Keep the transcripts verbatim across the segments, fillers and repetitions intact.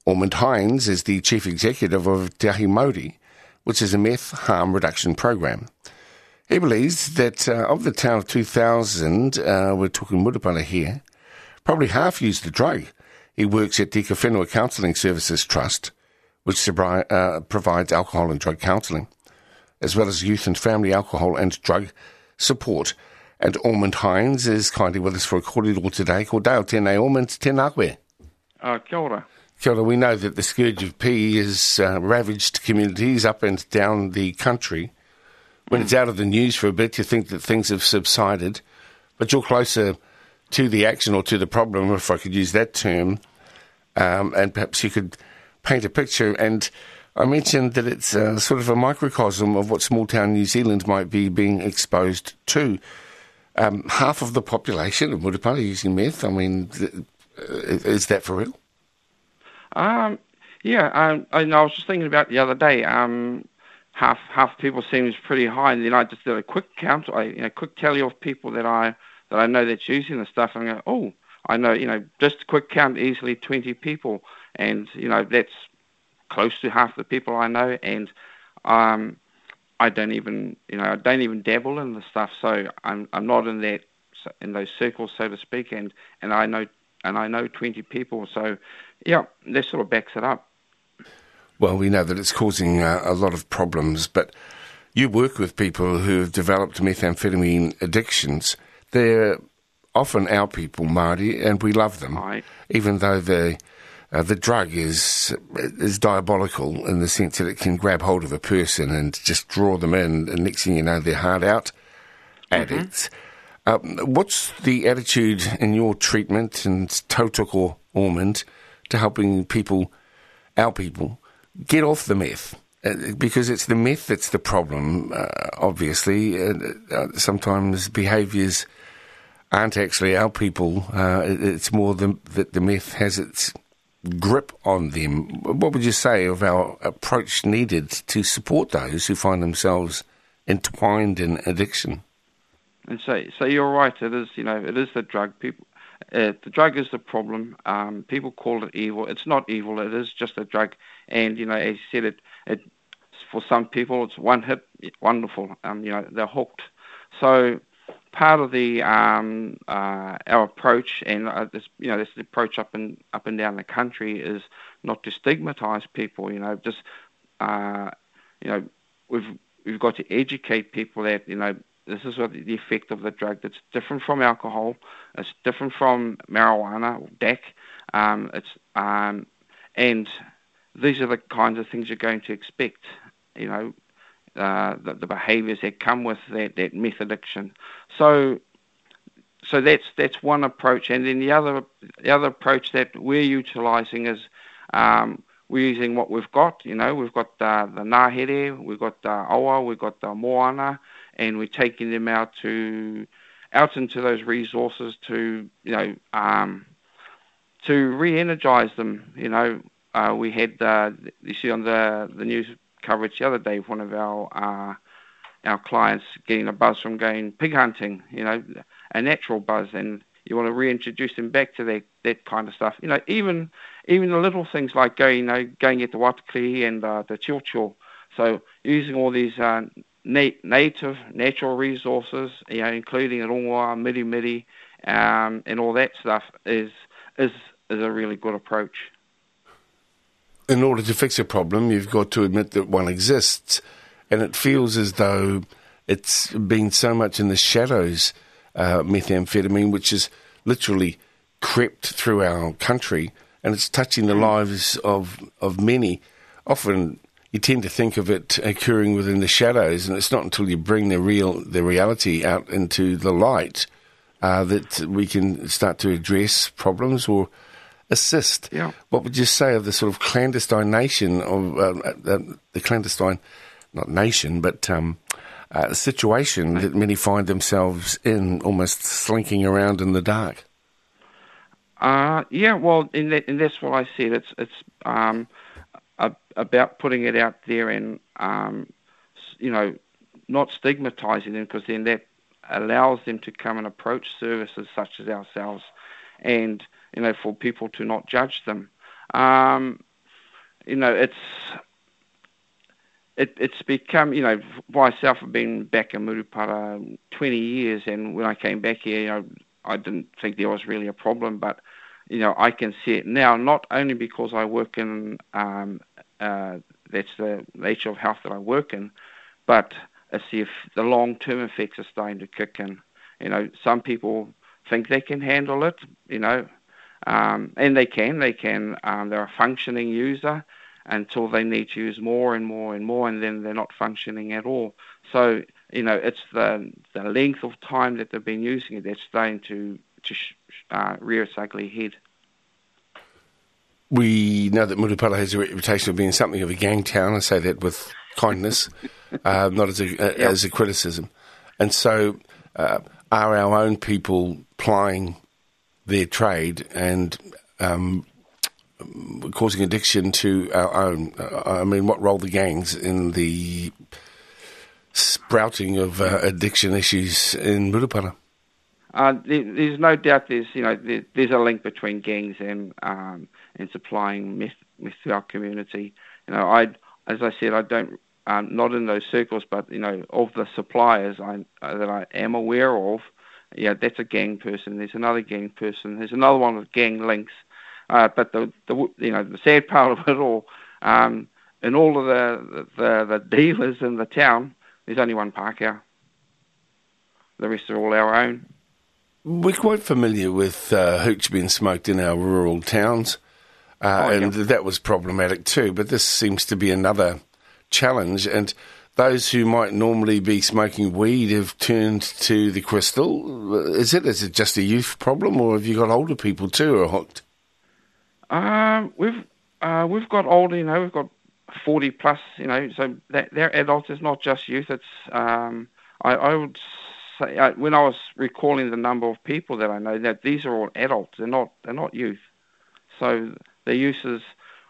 Ormond Hines is the Chief Executive of Te Ahi Mauri, which is a meth harm reduction program. He believes that uh, of the town of two thousand, uh, we're talking Murupara here, probably half use the drug. He works at Tika Whenua Counselling Services Trust, which uh, provides alcohol and drug counselling, as well as youth and family alcohol and drug support. And Ormond Hines is kindly with us for a kōrero today. Ko Dale tēnei Ormond, tēnā koe. Uh, kia ora. Kia ora. We know that the scourge of P has uh, ravaged communities up and down the country. When mm. it's out of the news for a bit, you think that things have subsided, but you're closer to the action or to the problem, if I could use that term, um, and perhaps you could paint a picture. And I mentioned that it's uh, sort of a microcosm of what small-town New Zealand might be being exposed to. Um, half of the population of Murupara using meth. I mean, th- is that for real? Um, yeah, um, I, I was just thinking about the other day. Um, half half people seems pretty high, and then I just did a quick count, a you know, quick tally of people that I that I know that's using the stuff, and I go, oh, I know, you know, just a quick count, easily twenty people, and you know that's close to half the people I know, and um. I don't even, you know, I don't even dabble in the stuff, so I'm I'm not in that in those circles, so to speak, and, and I know and I know twenty people, so yeah, that sort of backs it up. Well, we know that it's causing uh, a lot of problems, but you work with people who have developed methamphetamine addictions. They're often our people, Māori, and we love them, Right. even though they. Uh, the drug is is diabolical in the sense that it can grab hold of a person and just draw them in, and next thing you know, they're hard out addicts. Mm-hmm. Um, what's the attitude in your treatment and Tautoko Ormond to helping people, our people, get off the meth? Uh, because it's the meth that's the problem, uh, obviously. Uh, uh, sometimes behaviours aren't actually our people. Uh, it, it's more the, that the meth has its grip on them. What would you say of our approach needed to support those who find themselves entwined in addiction? And so, so you're right. It is, you know, it is the drug. People, uh, the drug is the problem. Um, people call it evil. It's not evil. It is just a drug. And you know, as you said, it, it for some people, it's one hit, wonderful. Um, you know, they're hooked. So. Part of the um, uh, our approach, and uh, this, you know, this approach up and up and down the country, is not to stigmatise people. You know, just uh, you know, we've we've got to educate people that you know this is what the effect of the drug. That's different from alcohol. It's different from marijuana, D A C. Um, it's um, and these are the kinds of things you're going to expect. You know. Uh, the, the behaviours that come with that, that meth addiction. So, so that's that's one approach, and then the other the other approach that we're utilising is um, we're using what we've got. You know, we've got uh, the Ngāhere, we've got the Awa, we've got the Moana, and we're taking them out to out into those resources to you know um, to re-energise them. You know, uh, we had uh, you see on the the news coverage the other day of one of our uh, our clients getting a buzz from going pig hunting, you know, a natural buzz, and you want to reintroduce them back to that, that kind of stuff. You know, even even the little things like going, you know, going at the watakli and uh, the chilchil. So using all these uh, na- native natural resources, you know, including the rongoa, miri miri, um, and all that stuff is is is a really good approach. In order to fix a problem, you've got to admit that one exists. And it feels as though it's been so much in the shadows, uh, methamphetamine, which has literally crept through our country, and it's touching the lives of, of many. Often you tend to think of it occurring within the shadows, and it's not until you bring the real the reality out into the light uh, that we can start to address problems or assist. Yeah. What would you say of the sort of clandestine nation of uh, uh, the clandestine, not nation, but um, uh, situation that many find themselves in, almost slinking around in the dark? Uh, yeah, well, and, that, and that's what I said. It's it's um, a, about putting it out there and um, you know, not stigmatising them, because then that allows them to come and approach services such as ourselves, and you know, for people to not judge them. Um, you know, it's it, it's become, you know, myself, I've been back in Murupara twenty years, and when I came back here, you know, I didn't think there was really a problem, but, you know, I can see it now, not only because I work in, um, uh, that's the nature of health that I work in, but it's if the long-term effects are starting to kick in. You know, some people think they can handle it, you know, um, and they can, they can, um, they're a functioning user until they need to use more and more and more, and then they're not functioning at all. So, you know, it's the the length of time that they've been using it that's starting to, to uh, rear its ugly head. We know that Murupara has a reputation of being something of a gang town. I say that with kindness, uh, not as a, a yep. as a criticism. And so uh, are our own people plying their trade and um, causing addiction to our own? Uh, I mean, what role the gangs in the sprouting of uh, addiction issues in Murupara? Uh, there, there's no doubt there's, you know, there, there's a link between gangs and um, and supplying meth, meth to our community. You know, I, as I said, I don't, um, not in those circles, but, you know, of the suppliers I, uh, that I am aware of, yeah, that's a gang person. There's another gang person. There's another one with gang links. Uh, but the, the, you know, the sad part of it all, um, in all of the, the the dealers in the town, there's only one Pākehā. The rest are all our own. We're quite familiar with uh, hooch being smoked in our rural towns, uh, oh, and yeah. that was problematic too, but this seems to be another challenge, and those who might normally be smoking weed have turned to the crystal. Is it, is it just a youth problem, or have you got older people too who are hooked? Um, we've uh, we've got older, you know, we've got forty plus, you know, so that, they're adults, it's not just youth, it's, um, I, I would say, uh, when I was recalling the number of people that I know, that these are all adults, they're not, they're not youth. So the use is,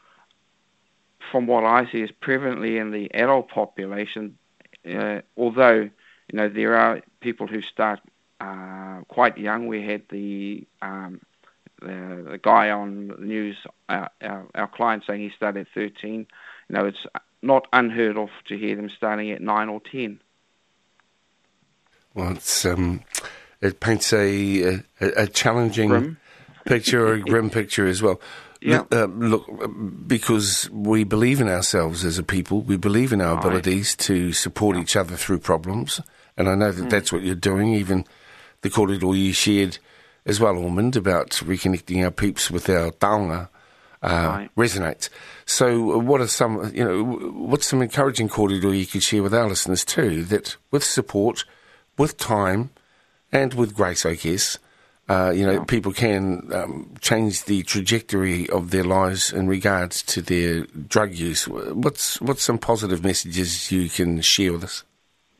from what I see, is prevalently in the adult population, uh, although, you know, there are people who start uh, quite young. We had the, um, the the guy on the news, our, our, our client, saying he started at thirteen. You know, it's not unheard of to hear them starting at nine or ten. Well, it's, um, it paints a, a, a challenging Grim. picture, or a grim picture as well. Yeah. Uh, look, because we believe in ourselves as a people, we believe in our Aye. abilities to support yeah. each other through problems, and I know that mm. that's what you're doing. Even the kōrero you shared as well, Ormond, about reconnecting our peeps with our taonga uh, resonates. So, uh, what are some, you know, what's some encouraging kōrero you could share with our listeners too? That with support, with time, and with grace, I guess. Uh, you know, yeah. people can um, change the trajectory of their lives in regards to their drug use. What's what's some positive messages you can share with us?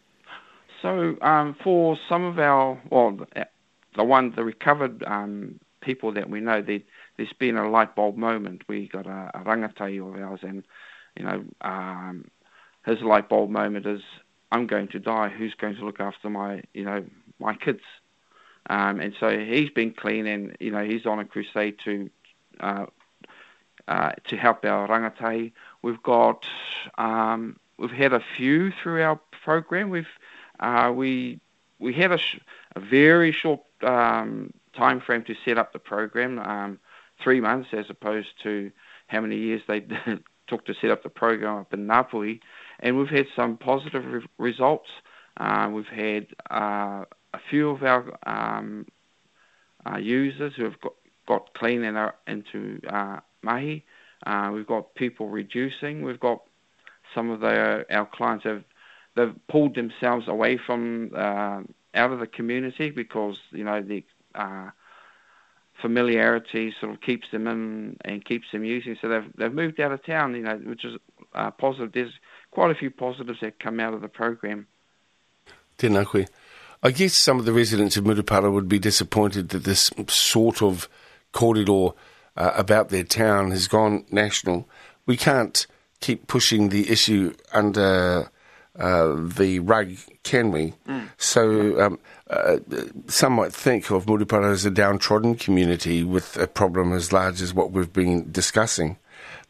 So, um, for some of our, well, the one, the recovered um, people that we know, they, there's been a light bulb moment. We got a, a rangatai of ours, and, you know, um, his light bulb moment is, I'm going to die. Who's going to look after my, you know, my kids? Um, and so he's been clean, and, you know, he's on a crusade to uh, uh, to help our rangatahi. We've got um, we've had a few through our program. We've uh, we we had a, sh- a very short um, time frame to set up the program, um, three months as opposed to how many years they took to set up the program up in Ngāpuhi, and we've had some positive re- results. Uh, we've had uh, a few of our um, uh, users who have got, got clean and are into uh, mahi. Uh, we've got people reducing. We've got some of the, our clients have they've pulled themselves away from uh, out of the community because, you know, the uh, familiarity sort of keeps them in and keeps them using. So they've they've moved out of town, you know, which is uh, positive. There's quite a few positives that come out of the program. Tēnā koe. I guess some of the residents of Murupara would be disappointed that this sort of kōrero uh, about their town has gone national. We can't keep pushing the issue under uh, the rug, can we? Mm. So um, uh, some might think of Murupara as a downtrodden community with a problem as large as what we've been discussing.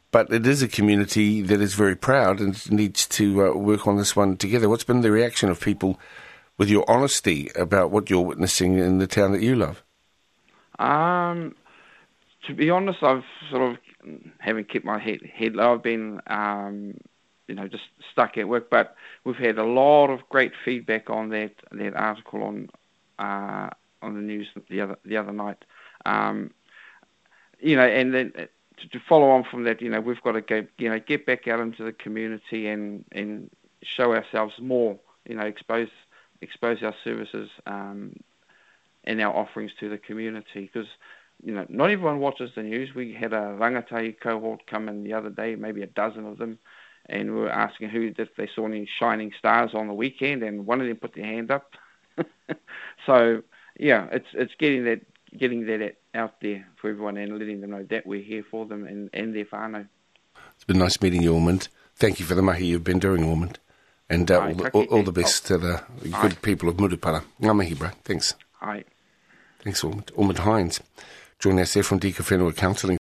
but it is a community that is very proud and needs to uh, work on this one together. What's been the reaction of people with your honesty about what you're witnessing in the town that you love? Um, to be honest, I've sort of, having kept my head, head low, I've been, um, you know, just stuck at work, but we've had a lot of great feedback on that, that article on uh, on the news the other the other night. Um, you know, and then to, to follow on from that, you know, we've got to go, you know, get back out into the community and, and show ourselves more, you know, expose expose our services um, and our offerings to the community, because, you know, not everyone watches the news. We had a rangatahi cohort come in the other day, maybe a dozen of them, and we were asking who if they saw any shining stars on the weekend, and one of them put their hand up. So yeah, it's it's getting that getting that out there for everyone and letting them know that we're here for them and, and their whānau. It's been nice meeting you, Ormond. Thank you for the mahi you've been doing, Ormond. And uh, all, the, all, all the best to the good Aye. people of Murupara. Ngā mihi, bro. Thanks. Aye. Thanks, Ormond. Ormond Hines. Joining us there from Dika Whenua Counselling